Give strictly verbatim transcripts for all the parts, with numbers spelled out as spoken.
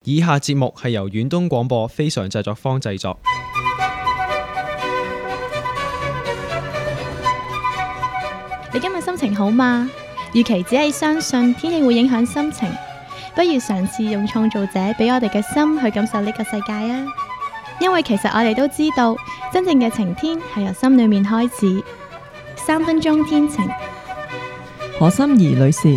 以下節目係由遠東廣播非常製作坊製作。 你今日心情好嗎？與其只係相信天氣會影響心情，不如嘗試用創造者俾我哋嘅心去感受呢個世界啊！因為其實我哋都知道，真正嘅晴天係由心裏面開始。三分鐘天晴， 何心怡女士。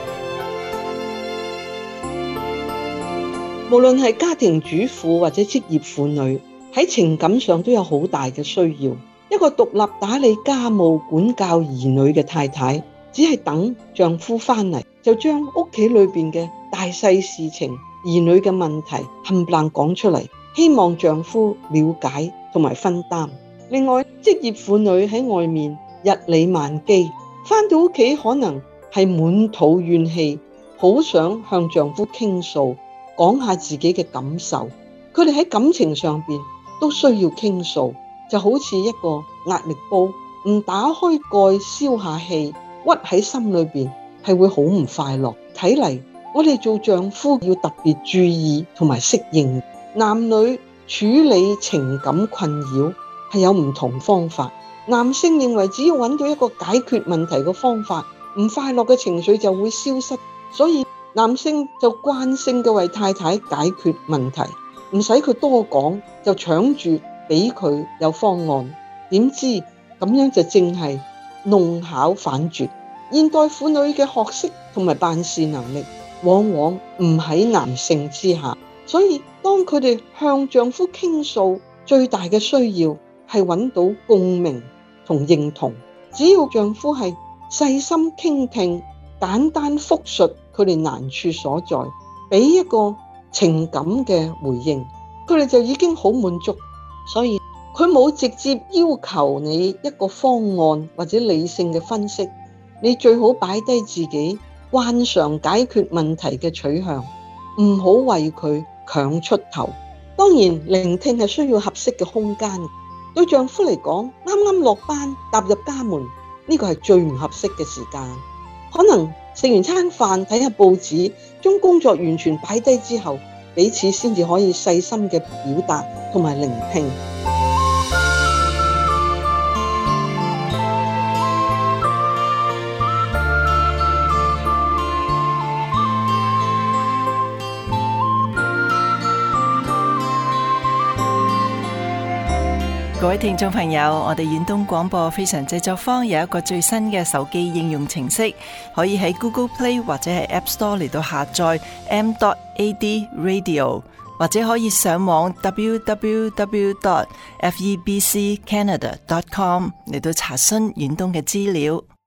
無論係家庭主婦或者職業婦女，喺情感上都有好大嘅需要。一個獨立打理家務、管教兒女嘅太太，只係等丈夫返嚟，就將屋企裏邊嘅大細事情、兒女嘅問題冚唪唥講出嚟，希望丈夫了解同埋分擔。另外，職業婦女喺外面日理萬機，返到屋企可能係滿肚怨氣，好想向丈夫傾訴，講下自己嘅感受。佢哋喺感情上邊都需要傾訴，就好似一個壓力煲，唔打開蓋消下氣，屈喺心裏邊係會好唔快樂。睇嚟我哋做丈夫要特別注意同埋適應。男女處理情感困擾係有唔同方法。男性認為只要揾到一個解決問題嘅方法，唔快樂嘅情緒就會消失，所以男性就慣性嘅為太太解決問題，唔使佢多講就搶住俾佢有方案。點知咁樣就正係弄巧反拙。現代婦女嘅學識同埋辦事能力往往唔喺男性之下，所以當佢哋向丈夫傾訴，最大嘅需要係揾到共鳴同認同。只要丈夫係細心傾聽，簡單複述佢哋難處所在，俾一個情感嘅回應，佢哋就已經好滿足。所以佢冇直接要求你一個方案或者理性嘅分析，你最好擺低自己慣常解決問題嘅取向，唔好為佢強出頭。當然，聆聽係需要合適嘅空間。對丈夫嚟講，啱啱落班踏入家門，呢個係最唔合適嘅時間。可能食完餐飯睇下報紙，將工作完全擺低之後，彼此先至可以細心嘅表達同埋聆聽。 各位聽眾朋友，我哋遠東廣播非常製作坊有一個最新嘅手機應用程式，可以喺 Google Play 或者係 App Store 嚟到下載 m dot a d radio， 或者可以上網 w w w dot f e b c canada dot com 嚟到查詢遠東嘅資料。